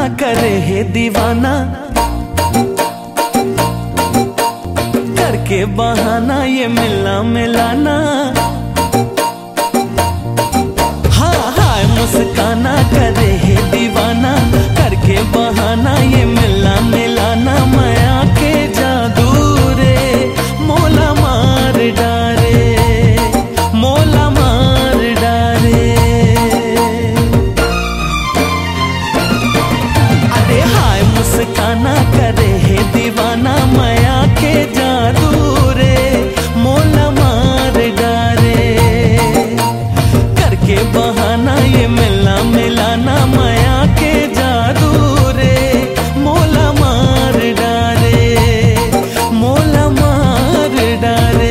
करे है दीवाना, करके बहाना ये मिलना मिलाना। हाँ हाय मुस्काना करे है दीवाना, करके बहाना ये मिलना मिलाना। मैं आके जादू रे मोला मार डारे, मोला मार डारे। अरे हाय मुस्काना करे है दीवाना, मैं आके जादू रे मोला मार डारे। करके बहाना ये मिलना मिलाना, मैं आके जादू रे मोला मार डारे, मोला मार डारे।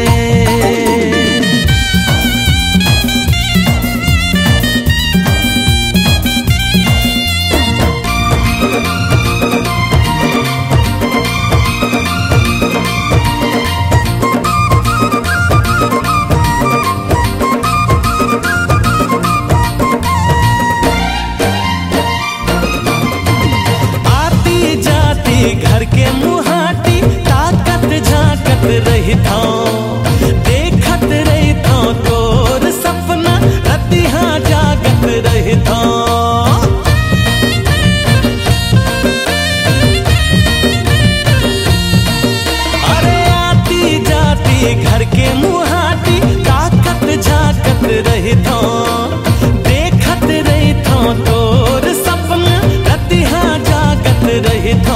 घर के मुहाटी ताकत झाकत रही था, देखत रही था तोर सपना रतिहा जागत रही था। अरे आती जाती घर के मुहाटी ताकत झाकत रही था, देखत रही था तोर सपना रतिहा जागत रही था।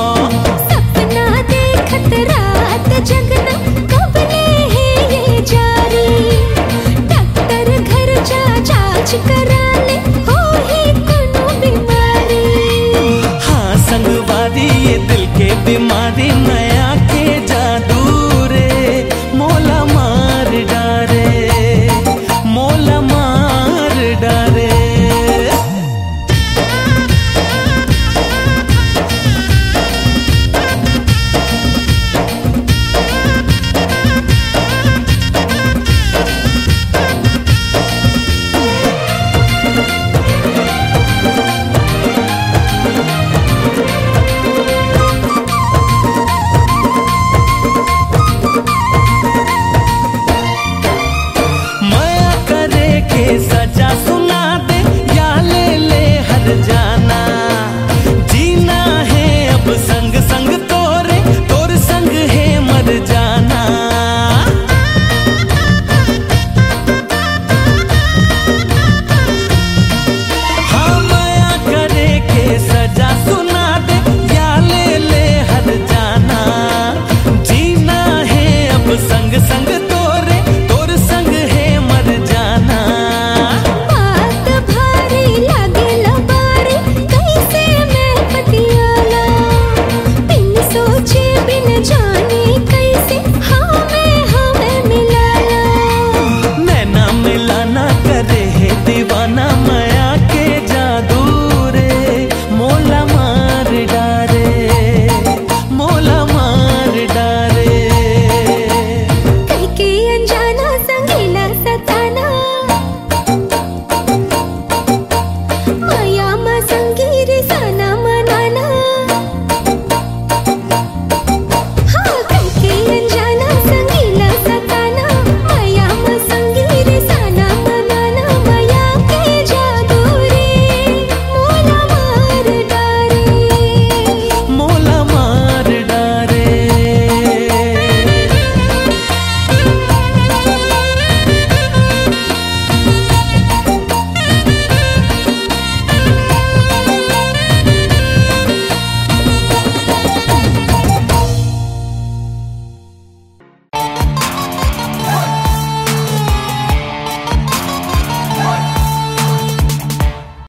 रात जगना कबले है ये जारी, डॉक्टर घर जा जांच करा ले हो ही कोनो बीमारी। हाँ संगवारी ये दिल के बीमारी, नया के जादू रे मोला मार डारे, मोला मार डारे। सजा सुना दे या ले ले हर जाना, जीना है अब संग संग तोरे, तोर संग है मर जाना। हाँ माया करे के सजा सुना दे या ले ले हर जाना, जीना है अब संग संग तोरे, तोर संग है मर जाना। करे है दीवाना, मैं आके जादू रे मोला मार डारे, मोला मार डारे। कहीं के अनजाना